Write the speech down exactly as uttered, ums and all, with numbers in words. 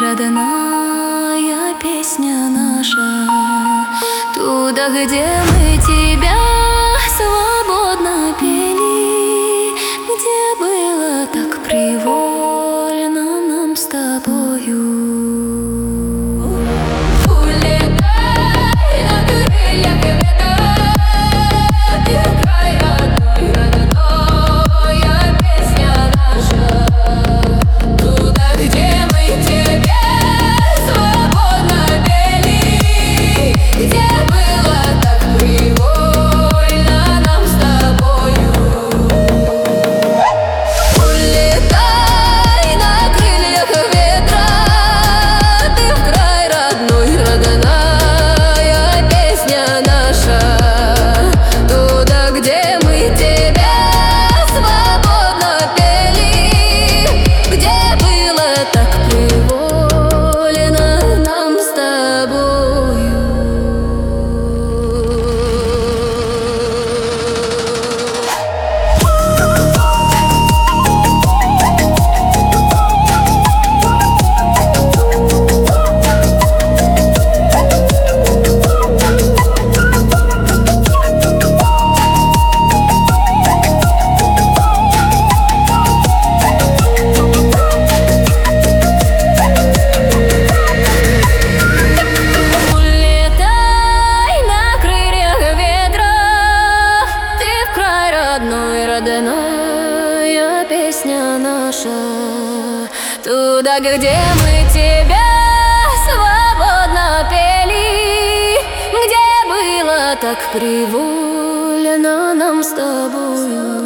родная песня наша. Туда, где мы тебя свободно пели, где было так привольно нам с тобою. Родная песня наша, туда, где мы тебя свободно пели, где было так привольно нам с тобою.